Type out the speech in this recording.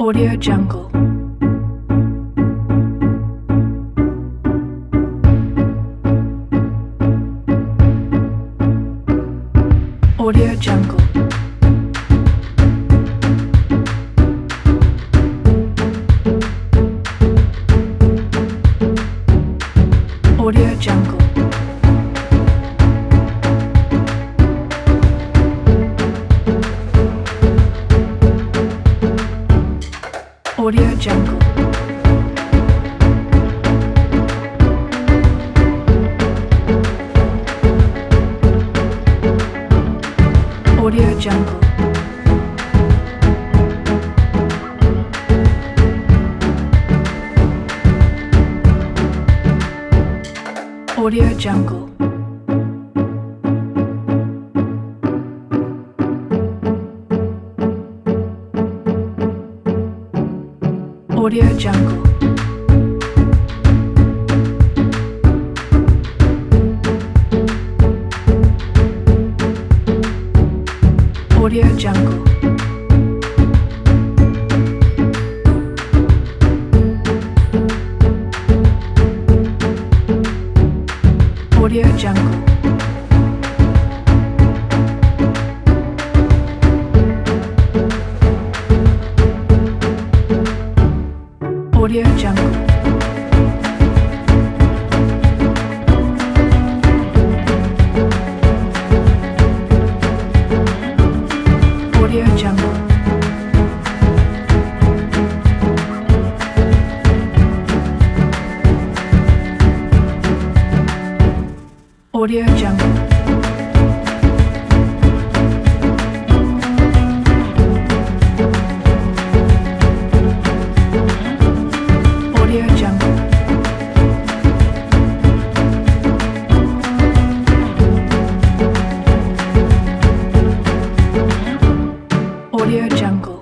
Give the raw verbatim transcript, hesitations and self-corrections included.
Audio Jungle. Audio Jungle. Audio Jungle. Audio Jungle. Audio Jungle. Audio Jungle. Audio Jungle. Audio Jungle. Audio Jungle. Audio Jungle. Audio Jungle. Audio Jungle. Audio Jungle. Audio Jungle.